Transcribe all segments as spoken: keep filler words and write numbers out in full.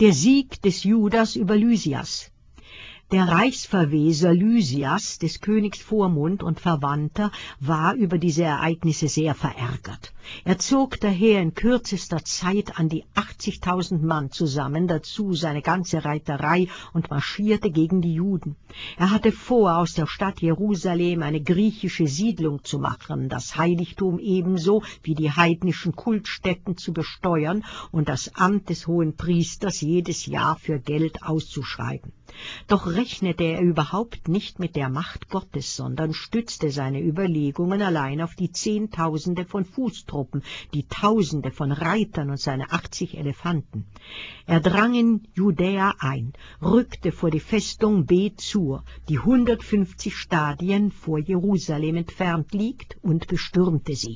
Der Sieg des Judas über Lysias. Der Reichsverweser Lysias, des Königs Vormund und Verwandter, war über diese Ereignisse sehr verärgert. Er zog daher in kürzester Zeit an die achtzigtausend Mann zusammen, dazu seine ganze Reiterei, und marschierte gegen die Juden. Er hatte vor, aus der Stadt Jerusalem eine griechische Siedlung zu machen, das Heiligtum ebenso wie die heidnischen Kultstätten zu besteuern und das Amt des Hohenpriesters jedes Jahr für Geld auszuschreiben. Doch rechnete er überhaupt nicht mit der Macht Gottes, sondern stützte seine Überlegungen allein auf die Zehntausende von Fußtruppen, die Tausende von Reitern und seine achtzig Elefanten. Er drang in Judäa ein, rückte vor die Festung Bet-Zur, die hundertfünfzig Stadien vor Jerusalem entfernt liegt, und bestürmte sie.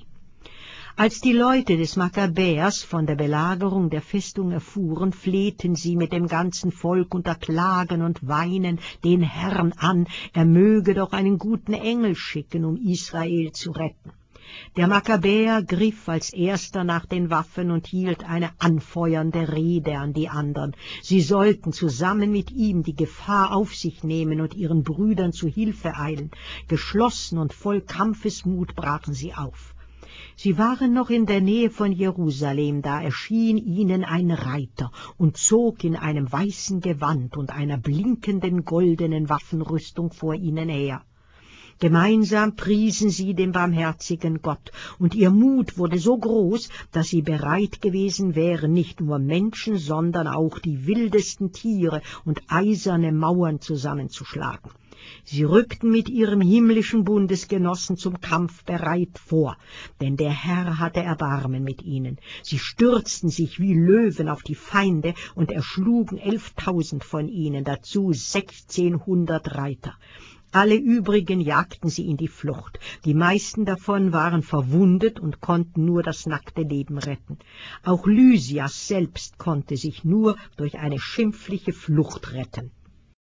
Als die Leute des Makkabäers von der Belagerung der Festung erfuhren, flehten sie mit dem ganzen Volk unter Klagen und Weinen den Herrn an, er möge doch einen guten Engel schicken, um Israel zu retten. Der Makkabäer griff als erster nach den Waffen und hielt eine anfeuernde Rede an die anderen. Sie sollten zusammen mit ihm die Gefahr auf sich nehmen und ihren Brüdern zu Hilfe eilen. Geschlossen und voll Kampfesmut brachen sie auf. Sie waren noch in der Nähe von Jerusalem, da erschien ihnen ein Reiter und zog in einem weißen Gewand und einer blinkenden goldenen Waffenrüstung vor ihnen her. Gemeinsam priesen sie den barmherzigen Gott, und ihr Mut wurde so groß, dass sie bereit gewesen wären, nicht nur Menschen, sondern auch die wildesten Tiere und eiserne Mauern zusammenzuschlagen. Sie rückten mit ihrem himmlischen Bundesgenossen zum Kampf bereit vor, denn der Herr hatte Erbarmen mit ihnen. Sie stürzten sich wie Löwen auf die Feinde und erschlugen elftausend von ihnen, dazu sechzehnhundert Reiter. Alle übrigen jagten sie in die Flucht. Die meisten davon waren verwundet und konnten nur das nackte Leben retten. Auch Lysias selbst konnte sich nur durch eine schimpfliche Flucht retten.